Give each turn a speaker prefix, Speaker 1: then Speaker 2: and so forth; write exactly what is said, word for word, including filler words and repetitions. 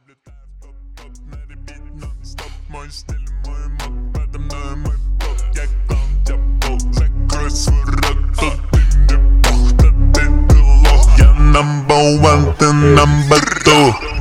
Speaker 1: Влетаю в топ-топ на репит нон-стоп. Мой стиль, мой мод, подо мной мой блок. Я клан, я бол, закрой свой рот. Тут ты мне бог, да ты ты лох. Я number one, ты number two.